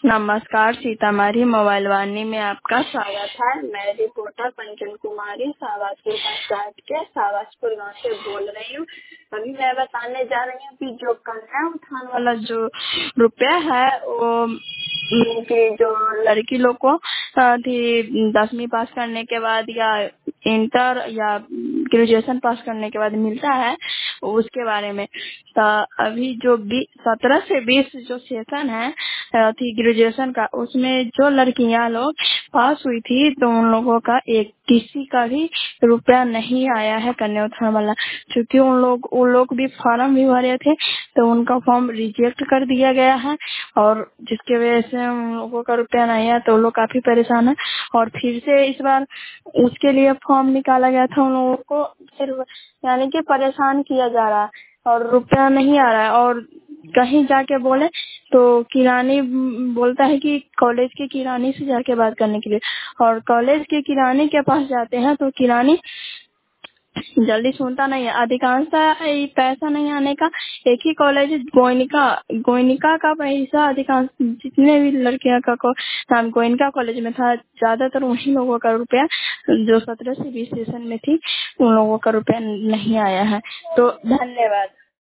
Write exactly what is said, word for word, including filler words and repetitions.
नमस्कार, सीतामढ़ी मोबाइल वाणी में आपका स्वागत है। मैं रिपोर्टर पंचन कुमारी शाहबाजपुर पंचायत के शाहबाजपुर गांव से बोल रही हूँ। अभी मैं बताने जा रही हूँ कि जो कन्या उत्थान वाला जो रुपया है वो कि जो लड़की लोग को थी दसवीं पास करने के बाद या इंटर या ग्रेजुएशन पास करने के बाद मिलता है, उसके बारे में तो अभी जो सत्रह से बीस जो सेशन है थी ग्रेजुएशन का, उसमें जो लड़कियां लोग पास हुई थी तो उन लोगों का एक किसी का भी रुपया नहीं आया है कन्या उत्थान वाला। क्योंकि उन लोग उन लोग भी फॉर्म भी भरे थे तो उनका फॉर्म रिजेक्ट कर दिया गया है, और जिसके वजह से उन लोगों का रुपया नहीं आया तो वो लोग काफी परेशान है। और फिर से इस बार उसके लिए फॉर्म निकाला गया था, उन लोगों को फिर यानी कि परेशान किया जा रहा है और रुपया नहीं आ रहा है। और कहीं जाके बोले तो किरानी बोलता है कि कॉलेज के किरानी से जाके बात करने के लिए, और कॉलेज के किरानी के पास जाते हैं तो किरानी जल्दी सुनता नहीं है। अधिकांशतः पैसा नहीं आने का एक ही कॉलेज गोयनिका गोयनिका का पैसा अधिकांश जितने भी लड़कियां का को नाम गोयनिका कॉलेज में था, ज्यादातर वही लोगों का रुपया जो सत्रह से बीस सेशन में थी उन लोगों का रुपया नहीं आया है। तो धन्यवाद।